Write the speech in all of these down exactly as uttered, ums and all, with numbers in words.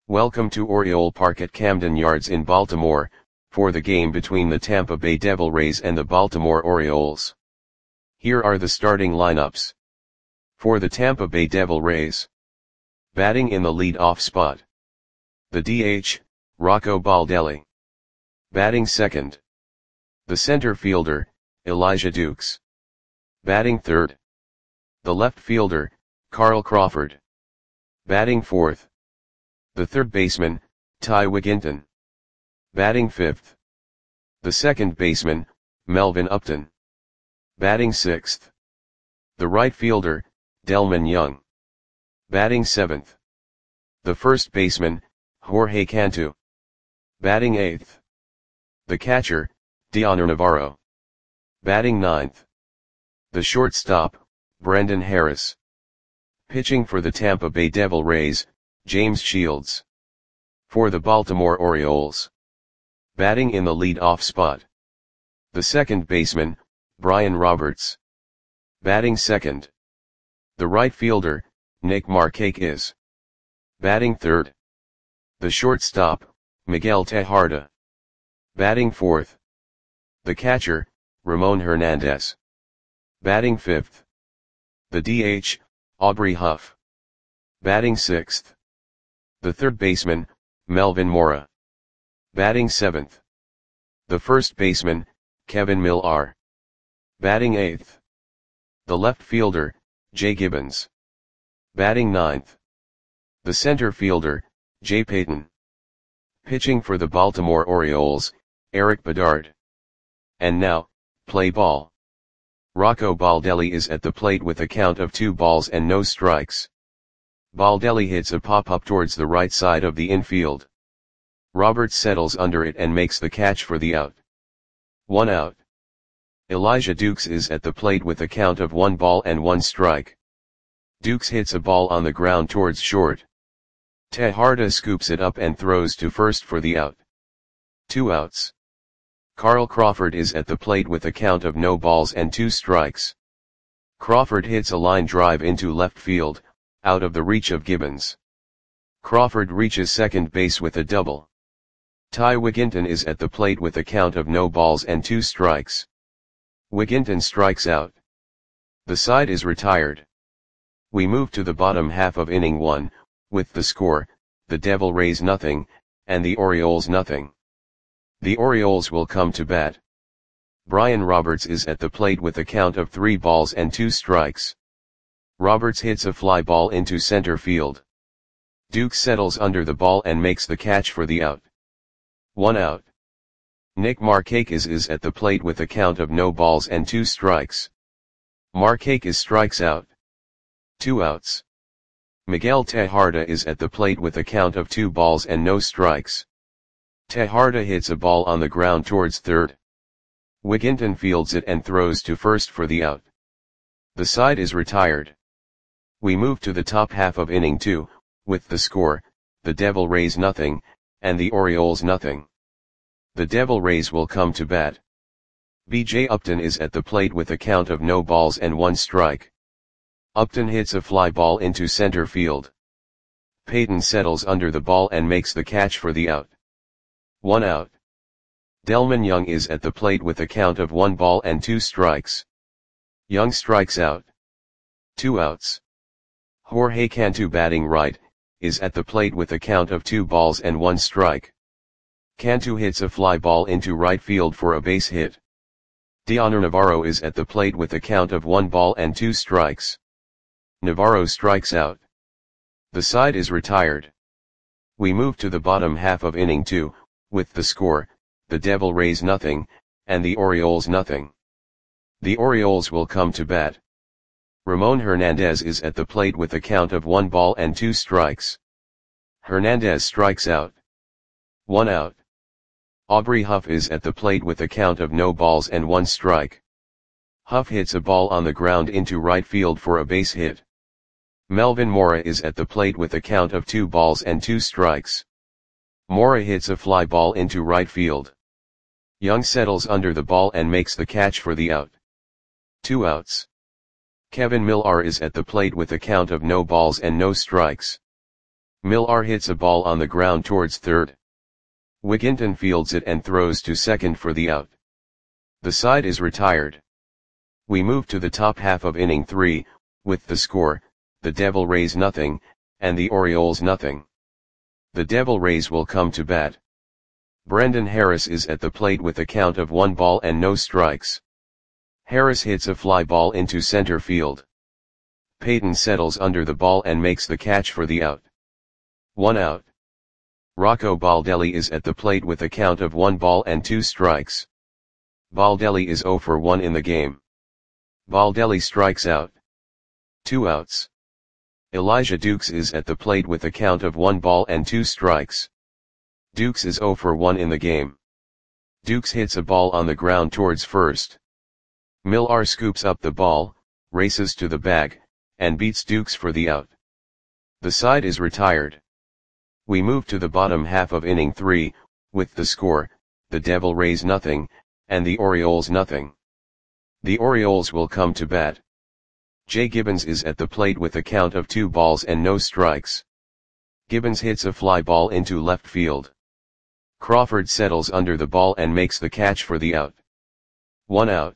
Welcome to Oriole Park at Camden Yards in Baltimore, for the game between the Tampa Bay Devil Rays and the Baltimore Orioles. Here are the starting lineups. For the Tampa Bay Devil Rays. Batting in the lead-off spot. The D H, Rocco Baldelli. Batting second. The center fielder, Elijah Dukes. Batting third. The left fielder, Carl Crawford. Batting fourth. The third baseman, Ty Wigginton. Batting fifth. The second baseman, Melvin Upton. Batting sixth. The right fielder, Delmon Young. Batting seventh. The first baseman, Jorge Cantu. Batting eighth. The catcher, Dioner Navarro. Batting ninth. The shortstop, Brendan Harris. Pitching for the Tampa Bay Devil Rays, James Shields. For the Baltimore Orioles. Batting in the lead-off spot. The second baseman, Brian Roberts. Batting second. The right fielder, Nick Markakis. Batting third. The shortstop, Miguel Tejada. Batting fourth. The catcher, Ramon Hernandez. Batting fifth. The D H, Aubrey Huff. Batting sixth. The third baseman, Melvin Mora. Batting seventh. The first baseman, Kevin Millar. Batting eighth. The left fielder, Jay Gibbons. Batting ninth. The center fielder, Jay Payton. Pitching for the Baltimore Orioles, Eric Bedard. And now, play ball. Rocco Baldelli is at the plate with a count of two balls and no strikes. Baldelli hits a pop-up towards the right side of the infield. Roberts settles under it and makes the catch for the out. One out. Elijah Dukes is at the plate with a count of one ball and one strike. Dukes hits a ball on the ground towards short. Tejada scoops it up and throws to first for the out. Two outs. Carl Crawford is at the plate with a count of no balls and two strikes. Crawford hits a line drive into left field, out of the reach of Gibbons. Crawford reaches second base with a double. Ty Wigginton is at the plate with a count of no balls and two strikes. Wigginton strikes out. The side is retired. We move to the bottom half of inning one, with the score, the Devil Rays nothing, and the Orioles nothing. The Orioles will come to bat. Brian Roberts is at the plate with a count of three balls and two strikes. Roberts hits a fly ball into center field. Dukes settles under the ball and makes the catch for the out. One out. Nick Markakis is at the plate with a count of no balls and two strikes. Markakis strikes out. Two outs. Miguel Tejada is at the plate with a count of two balls and no strikes. Tejada hits a ball on the ground towards third. Wigginton fields it and throws to first for the out. The side is retired. We move to the top half of inning two, with the score, the Devil Rays nothing, and the Orioles nothing. The Devil Rays will come to bat. B J Upton is at the plate with a count of no balls and one strike. Upton hits a fly ball into center field. Payton settles under the ball and makes the catch for the out. One out. Delmon Young is at the plate with a count of one ball and two strikes. Young strikes out. Two outs. Jorge Cantu batting right, is at the plate with a count of two balls and one strike. Cantu hits a fly ball into right field for a base hit. Dioner Navarro is at the plate with a count of one ball and two strikes. Navarro strikes out. The side is retired. We move to the bottom half of inning two, with the score, the Devil Rays nothing, and the Orioles nothing. The Orioles will come to bat. Ramon Hernandez is at the plate with a count of one ball and two strikes. Hernandez strikes out. One out. Aubrey Huff is at the plate with a count of no balls and one strike. Huff hits a ball on the ground into right field for a base hit. Melvin Mora is at the plate with a count of two balls and two strikes. Mora hits a fly ball into right field. Young settles under the ball and makes the catch for the out. Two outs. Kevin Millar is at the plate with a count of no balls and no strikes. Millar hits a ball on the ground towards third. Wigginton fields it and throws to second for the out. The side is retired. We move to the top half of inning three, with the score, the Devil Rays nothing, and the Orioles nothing. The Devil Rays will come to bat. Brendan Harris is at the plate with a count of one ball and no strikes. Harris hits a fly ball into center field. Payton settles under the ball and makes the catch for the out. One out. Rocco Baldelli is at the plate with a count of one ball and two strikes. Baldelli is zero for one in the game. Baldelli strikes out. Two outs. Elijah Dukes is at the plate with a count of one ball and two strikes. Dukes is zero for one in the game. Dukes hits a ball on the ground towards first. Millar scoops up the ball, races to the bag, and beats Dukes for the out. The side is retired. We move to the bottom half of inning three, with the score, the Devil Rays nothing, and the Orioles nothing. The Orioles will come to bat. Jay Gibbons is at the plate with a count of two balls and no strikes. Gibbons hits a fly ball into left field. Crawford settles under the ball and makes the catch for the out. One out.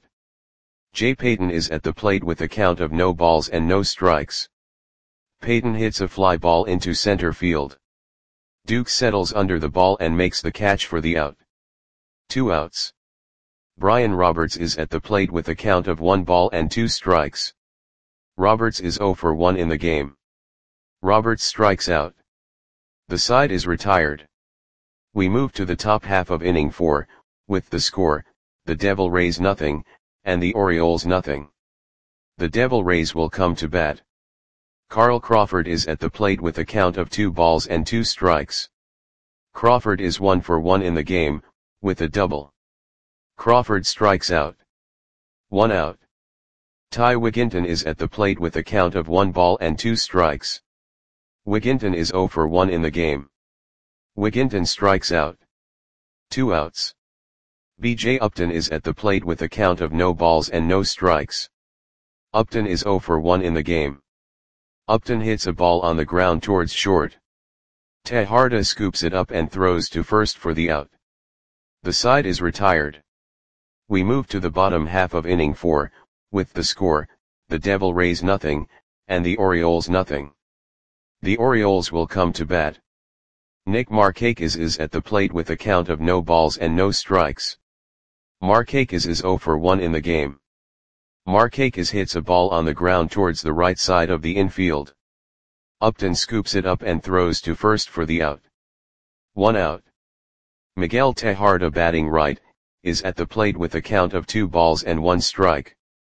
Jay Payton is at the plate with a count of no balls and no strikes. Payton hits a fly ball into center field. Duke settles under the ball and makes the catch for the out. Two outs. Brian Roberts is at the plate with a count of one ball and two strikes. Roberts is zero for one in the game. Roberts strikes out. The side is retired. We move to the top half of inning four, with the score, the Devil Rays nothing, and the Orioles nothing. The Devil Rays will come to bat. Carl Crawford is at the plate with a count of two balls and two strikes. Crawford is one for one in the game, with a double. Crawford strikes out. One out. Ty Wigginton is at the plate with a count of one ball and two strikes. Wigginton is zero for one in the game. Wigginton strikes out. Two outs. B J Upton is at the plate with a count of no balls and no strikes. Upton is zero for one in the game. Upton hits a ball on the ground towards short. Tejada scoops it up and throws to first for the out. The side is retired. We move to the bottom half of inning four, with the score, the Devil Rays nothing, and the Orioles nothing. The Orioles will come to bat. Nick Markakis is at the plate with a count of no balls and no strikes. Markakis is zero for one in the game. Markakis hits a ball on the ground towards the right side of the infield. Upton scoops it up and throws to first for the out. One out. Miguel Tejada, batting right, is at the plate with a count of two balls and one strike.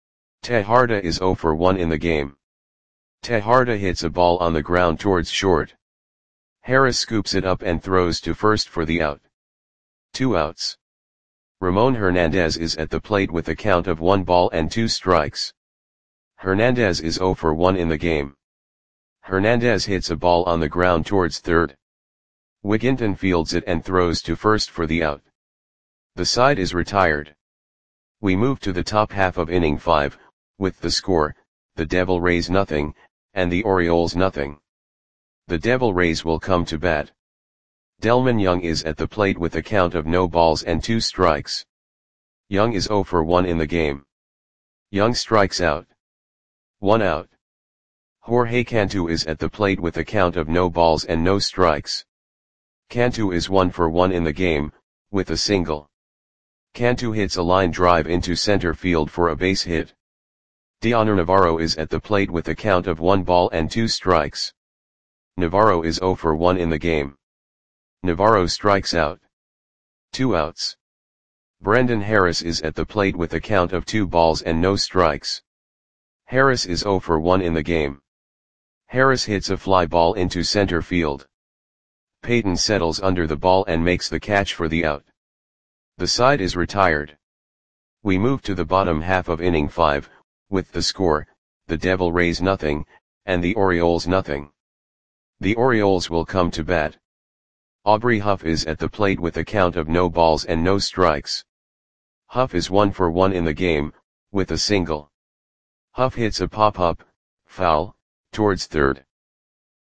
Tejada is zero for one in the game. Tejada hits a ball on the ground towards short. Harris scoops it up and throws to first for the out. Two outs. Ramon Hernandez is at the plate with a count of one ball and two strikes. Hernandez is zero for one in the game. Hernandez hits a ball on the ground towards third. Wigginton fields it and throws to first for the out. The side is retired. We move to the top half of inning five, with the score, the Devil Rays nothing, and the Orioles nothing. The Devil Rays will come to bat. Delman Young is at the plate with a count of no balls and two strikes. Young is zero for one in the game. Young strikes out. One out. Jorge Cantu is at the plate with a count of no balls and no strikes. Cantu is one for one in the game, with a single. Cantu hits a line drive into center field for a base hit. Dioner Navarro is at the plate with a count of one ball and two strikes. Navarro is zero for one in the game. Navarro strikes out. Two outs. Brendan Harris is at the plate with a count of two balls and no strikes. Harris is zero for one in the game. Harris hits a fly ball into center field. Payton settles under the ball and makes the catch for the out. The side is retired. We move to the bottom half of inning five, with the score, the Devil Rays nothing, and the Orioles nothing. The Orioles will come to bat. Aubrey Huff is at the plate with a count of no balls and no strikes. Huff is one for one in the game, with a single. Huff hits a pop-up, foul, towards third.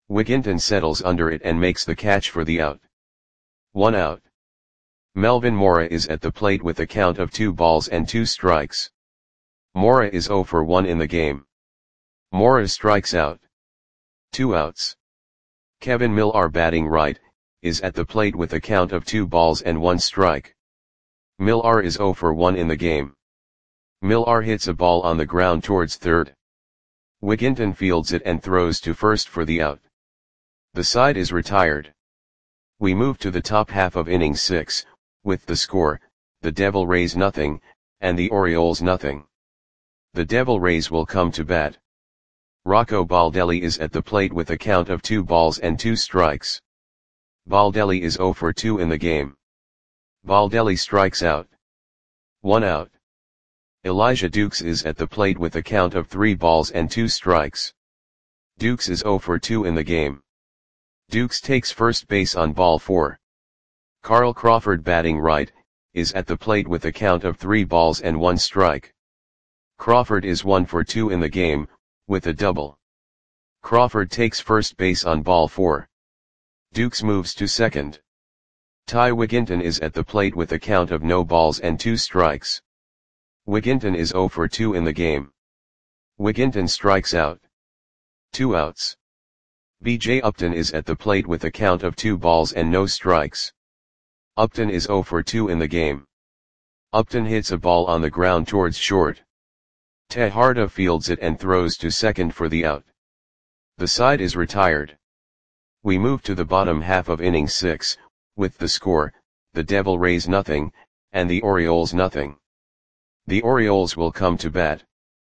Wigginton settles under it and makes the catch for the out. One out. Melvin Mora is at the plate with a count of two balls and two strikes. Mora is zero for one in the game. Mora strikes out. Two outs. Kevin Millar, batting right, is at the plate with a count of two balls and one strike. Millar is zero for one in the game. Millar hits a ball on the ground towards third. Wigginton fields it and throws to first for the out. The side is retired. We move to the top half of inning six, with the score, the Devil Rays nothing, and the Orioles nothing. The Devil Rays will come to bat. Rocco Baldelli is at the plate with a count of two balls and two strikes. Baldelli is zero for two in the game. Baldelli strikes out. One out. Elijah Dukes is at the plate with a count of three balls and two strikes. Dukes is zero for two in the game. Dukes takes first base on ball four. Carl Crawford, batting right, is at the plate with a count of three balls and one strike. Crawford is one for two in the game, with a double. Crawford takes first base on ball four. Dukes moves to second. Ty Wigginton is at the plate with a count of no balls and two strikes. Wigginton is zero for two in the game. Wigginton strikes out. Two outs. B J Upton is at the plate with a count of two balls and no strikes. Upton is zero for two in the game. Upton hits a ball on the ground towards short. Tejada fields it and throws to second for the out. The side is retired. We move to the bottom half of inning six, with the score, the Devil Rays nothing, and the Orioles nothing. The Orioles will come to bat.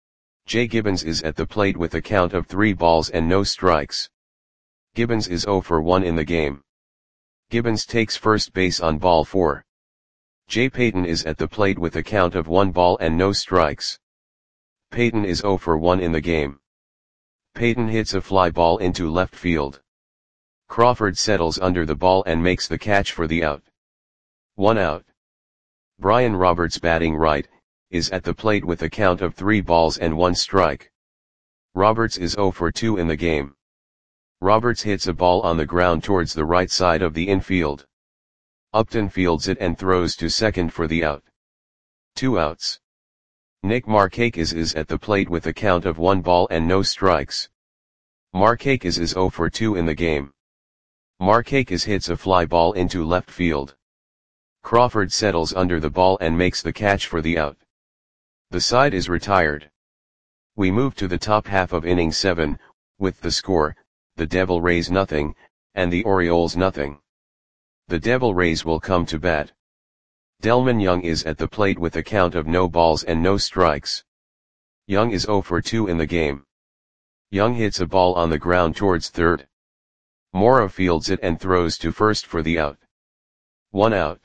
Jay Gibbons is at the plate with a count of three balls and no strikes. Gibbons is zero for one in the game. Gibbons takes first base on ball four. Jay Payton is at the plate with a count of one ball and no strikes. Payton is zero for one in the game. Payton hits a fly ball into left field. Crawford settles under the ball and makes the catch for the out. One out. Brian Roberts, batting right, is at the plate with a count of three balls and one strike. Roberts is zero for two in the game. Roberts hits a ball on the ground towards the right side of the infield. Upton fields it and throws to second for the out. Two outs. Nick Markakis is at the plate with a count of one ball and no strikes. Markakis is zero for two in the game. Markakis hits a fly ball into left field. Crawford settles under the ball and makes the catch for the out. The side is retired. We move to the top half of inning seven, with the score, the Devil Rays nothing, and the Orioles nothing. The Devil Rays will come to bat. Delman Young is at the plate with a count of no balls and no strikes. Young is zero for two in the game. Young hits a ball on the ground towards third. Mora fields it and throws to first for the out. One out.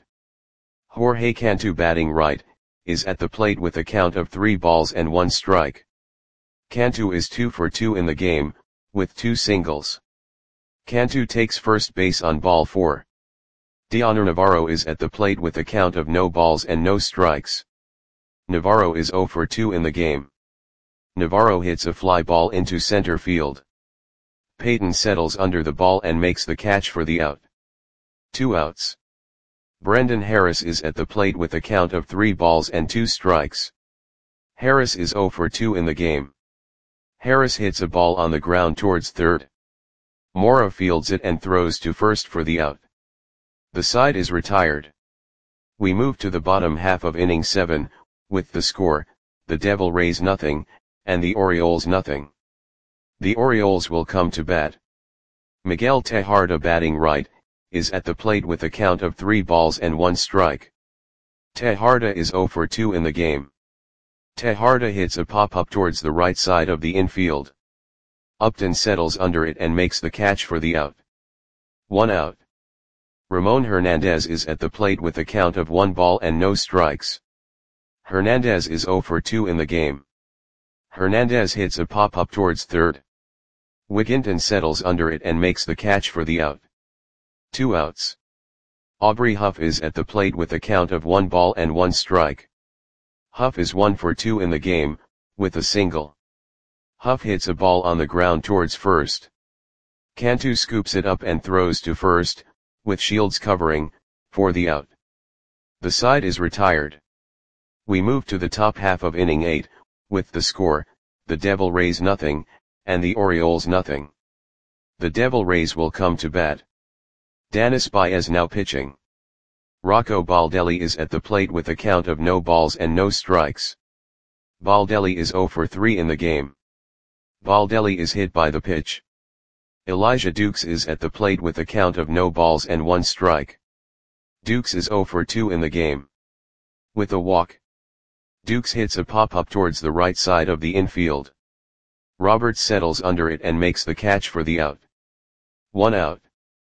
Jorge Cantu, batting right, is at the plate with a count of three balls and one strike. Cantu is two for two in the game, with two singles. Cantu takes first base on ball four. Dioner Navarro is at the plate with a count of no balls and no strikes. Navarro is zero for two in the game. Navarro hits a fly ball into center field. Payton settles under the ball and makes the catch for the out. Two outs. Brendan Harris is at the plate with a count of three balls and two strikes. Harris is zero for two in the game. Harris hits a ball on the ground towards third. Mora fields it and throws to first for the out. The side is retired. We move to the bottom half of inning seven, with the score, the Devil Rays nothing, and the Orioles nothing. The Orioles will come to bat. Miguel Tejada, batting right, is at the plate with a count of three balls and one strike. Tejada is zero for two in the game. Tejada hits a pop-up towards the right side of the infield. Upton settles under it and makes the catch for the out. One out. Ramon Hernandez is at the plate with a count of one ball and no strikes. Hernandez is zero for two in the game. Hernandez hits a pop-up towards third. Wigginton settles under it and makes the catch for the out. Two outs. Aubrey Huff is at the plate with a count of one ball and one strike. Huff is one for two in the game, with a single. Huff hits a ball on the ground towards first. Cantu scoops it up and throws to first, with Shields covering, for the out. The side is retired. We move to the top half of inning eight, with the score, the Devil Rays nothing, and the Orioles nothing. The Devil Rays will come to bat. Danis Baez now pitching. Rocco Baldelli is at the plate with a count of no balls and no strikes. Baldelli is oh for three in the game. Baldelli is hit by the pitch. Elijah Dukes is at the plate with a count of no balls and one strike. Dukes is oh for two in the game. With a walk. Dukes hits a pop-up towards the right side of the infield. Roberts settles under it and makes the catch for the out. One out.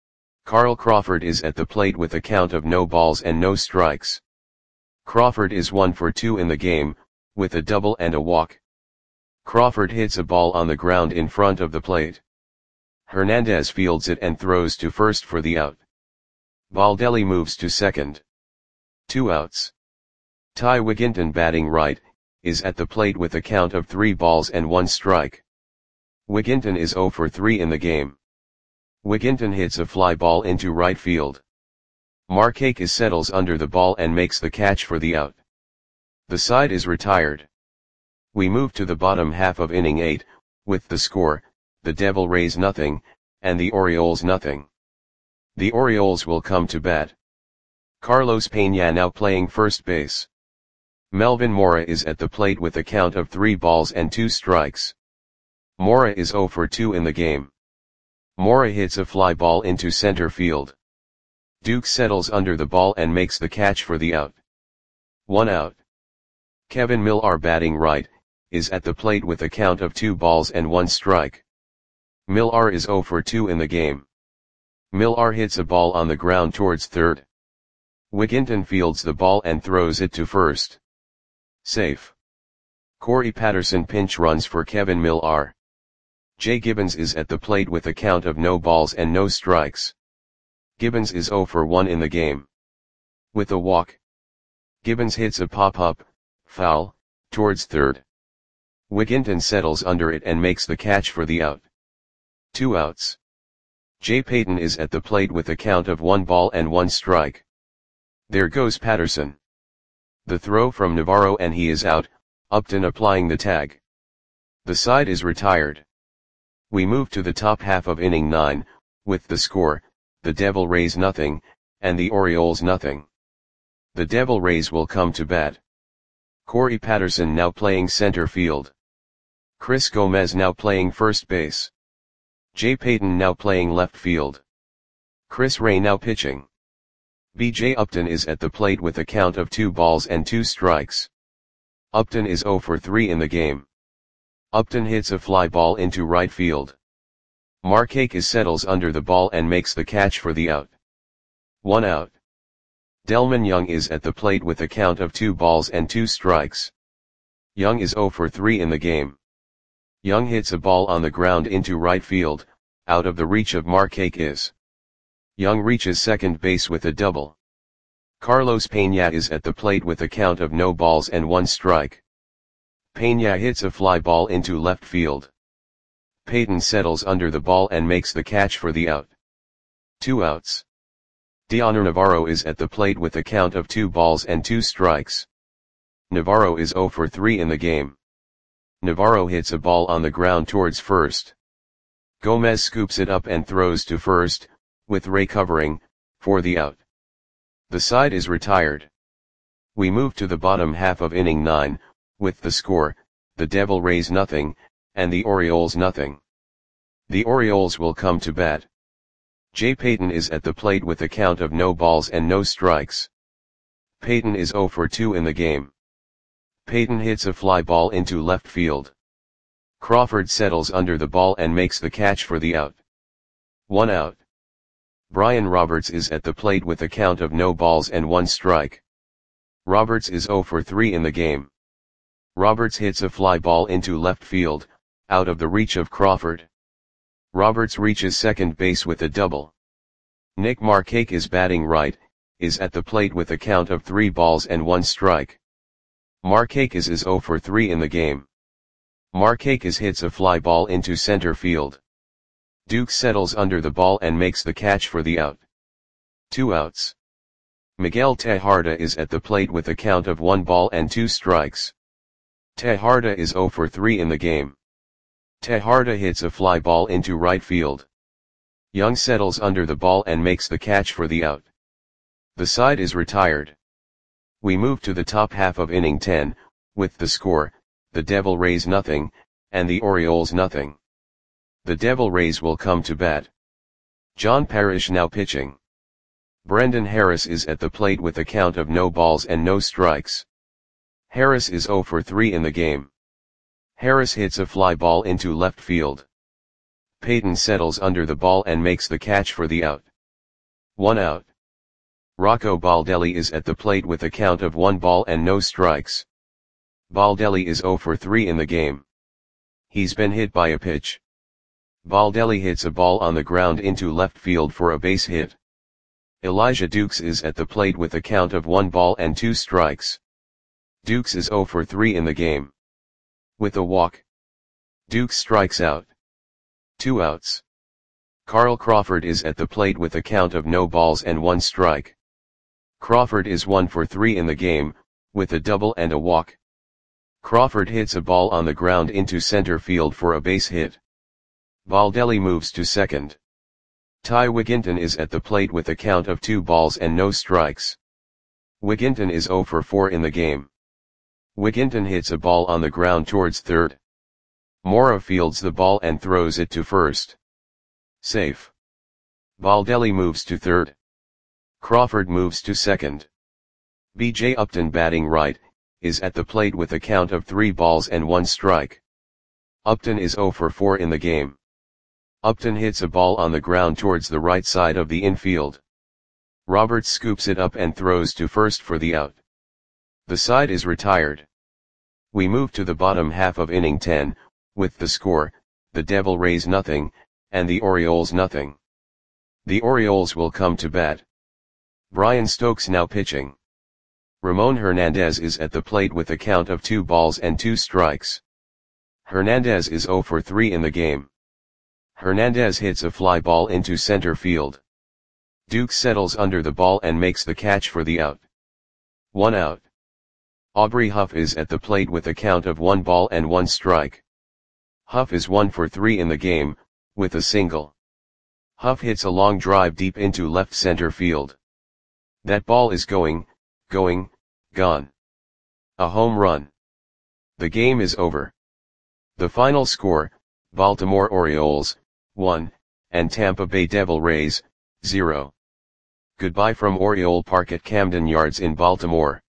Carl Crawford is at the plate with a count of no balls and no strikes. Crawford is one for two in the game, with a double and a walk. Crawford hits a ball on the ground in front of the plate. Hernandez fields it and throws to first for the out. Baldelli moves to second. Two outs. Ty Wigginton, batting right, is at the plate with a count of three balls and one strike. Wigginton is oh for three in the game. Wigginton hits a fly ball into right field. Markakis settles under the ball and makes the catch for the out. The side is retired. We move to the bottom half of inning eight, with the score, the Devil Rays nothing, and the Orioles nothing. The Orioles will come to bat. Carlos Peña now playing first base. Melvin Mora is at the plate with a count of three balls and two strikes. Mora is oh for two in the game. Mora hits a fly ball into center field. Duke settles under the ball and makes the catch for the out. One out. Kevin Millar, batting right, is at the plate with a count of two balls and one strike. Millar is oh for two in the game. Millar hits a ball on the ground towards third. Wigginton fields the ball and throws it to first. Safe. Corey Patterson pinch runs for Kevin Millar. Jay Gibbons is at the plate with a count of no balls and no strikes. Gibbons is oh for one in the game. With a walk. Gibbons hits a pop-up, foul, towards third. Wigginton settles under it and makes the catch for the out. Two outs. Jay Payton is at the plate with a count of one ball and one strike. There goes Patterson. The throw from Navarro and he is out, Upton applying the tag. The side is retired. We move to the top half of inning nine, with the score, the Devil Rays nothing, and the Orioles nothing. The Devil Rays will come to bat. Corey Patterson now playing center field. Chris Gomez now playing first base. Jay Payton now playing left field. Chris Ray now pitching. B J Upton is at the plate with a count of two balls and two strikes. Upton is oh for three in the game. Upton hits a fly ball into right field. Markakis settles under the ball and makes the catch for the out. One out. Delmon Young is at the plate with a count of two balls and two strikes. Young is oh for three in the game. Young hits a ball on the ground into right field, out of the reach of Markakis. Young reaches second base with a double. Carlos Peña is at the plate with a count of no balls and one strike. Peña hits a fly ball into left field. Payton settles under the ball and makes the catch for the out. Two outs. Dioner Navarro is at the plate with a count of two balls and two strikes. Navarro is oh for three in the game. Navarro hits a ball on the ground towards first. Gomez scoops it up and throws to first, with Ray covering, for the out. The side is retired. We move to the bottom half of inning nine, with the score, the Devil Rays nothing, and the Orioles nothing. The Orioles will come to bat. Jay Payton is at the plate with a count of no balls and no strikes. Payton is oh for two in the game. Payton hits a fly ball into left field. Crawford settles under the ball and makes the catch for the out. One out. Brian Roberts is at the plate with a count of no balls and one strike. Roberts is oh for three in the game. Roberts hits a fly ball into left field, out of the reach of Crawford. Roberts reaches second base with a double. Nick Markakis, batting right, is at the plate with a count of three balls and one strike. Markakis is oh for three in the game. Markakis hits a fly ball into center field. Dukes settles under the ball and makes the catch for the out. Two outs. Miguel Tejada is at the plate with a count of one ball and two strikes. Tejada is zero for three in the game. Tejada hits a fly ball into right field. Young settles under the ball and makes the catch for the out. The side is retired. We move to the top half of inning ten, with the score, the Devil Rays nothing, and the Orioles nothing. The Devil Rays will come to bat. John Parrish now pitching. Brendan Harris is at the plate with a count of no balls and no strikes. Harris is zero for three in the game. Harris hits a fly ball into left field. Peyton settles under the ball and makes the catch for the out. One out. Rocco Baldelli is at the plate with a count of one ball and no strikes. Baldelli is zero for three in the game. He's been hit by a pitch. Baldelli hits a ball on the ground into left field for a base hit. Elijah Dukes is at the plate with a count of one ball and two strikes. Dukes is zero for three in the game. With a walk, Dukes strikes out. Two outs. Carl Crawford is at the plate with a count of no balls and one strike. Crawford is one for three in the game, with a double and a walk. Crawford hits a ball on the ground into center field for a base hit. Baldelli moves to second. Ty Wigginton is at the plate with a count of two balls and no strikes. Wigginton is zero for four in the game. Wigginton hits a ball on the ground towards third. Mora fields the ball and throws it to first. Safe. Baldelli moves to third. Crawford moves to second. B J Upton, batting right, is at the plate with a count of three balls and one strike. Upton is zero for four in the game. Upton hits a ball on the ground towards the right side of the infield. Roberts scoops it up and throws to first for the out. The side is retired. We move to the bottom half of inning ten, with the score, the Devil Rays nothing, and the Orioles nothing. The Orioles will come to bat. Brian Stokes now pitching. Ramon Hernandez is at the plate with a count of two balls and two strikes. Hernandez is zero for three in the game. Hernandez hits a fly ball into center field. Dukes settles under the ball and makes the catch for the out. One out. Aubrey Huff is at the plate with a count of one ball and one strike. Huff is one for three in the game, with a single. Huff hits a long drive deep into left center field. That ball is going, going, gone. A home run. The game is over. The final score, Baltimore Orioles, one, and Tampa Bay Devil Rays, zero. Goodbye from Oriole Park at Camden Yards in Baltimore.